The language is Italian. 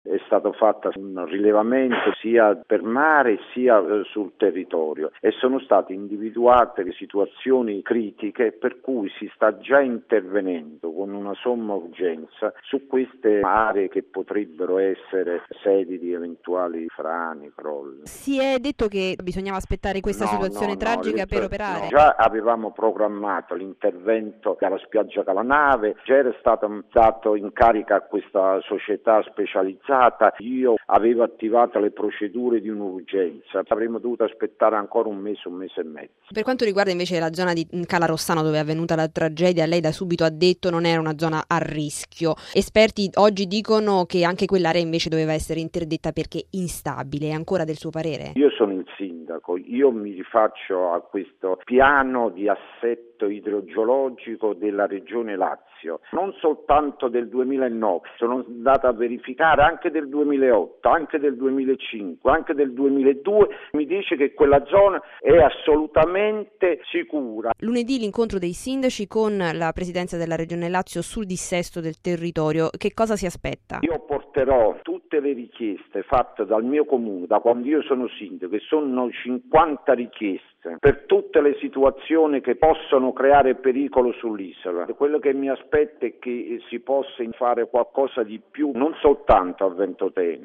è stato fatto un rilevamento sia per mare sia sul territorio e sono state individuate le situazioni critiche per cui si sta già intervenendo con una somma urgenza su queste aree che potrebbero essere sedi di eventuali frane, crolli. Si è detto che bisognava aspettare questa situazione tragica per operare? No. Già avevamo programmato l'intervento alla spiaggia Calanave, già era stato dato in carica a questa società specializzata, io avevo attivato le procedure di un'urgenza, avremmo dovuto aspettare ancora un mese e mezzo. Per quanto riguarda invece la zona di Cala Rossano dove è avvenuta la tragedia, lei da subito ha detto non era una zona a rischio. Esperti oggi dicono che anche quell'area invece doveva essere interdetta perché instabile. È ancora del suo parere? Io sono il sindaco, io mi rifaccio a questo piano di assetto idrogeologico della Regione Lazio, non soltanto del 2009, sono andato a verificare anche del 2008, anche del 2005, anche del 2002, mi dice che quella zona è assolutamente sicura. Lunedì l'incontro dei sindaci con la presidenza della Regione Lazio sul dissesto del territorio, che cosa si aspetta? Io porterò tutte le richieste fatte dal mio comune, da quando io sono sindaco, che sono 50 richieste, per tutte le situazioni che possono creare pericolo sull'isola. Quello che mi aspetto è che si possa fare qualcosa di più, non soltanto a Ventotene.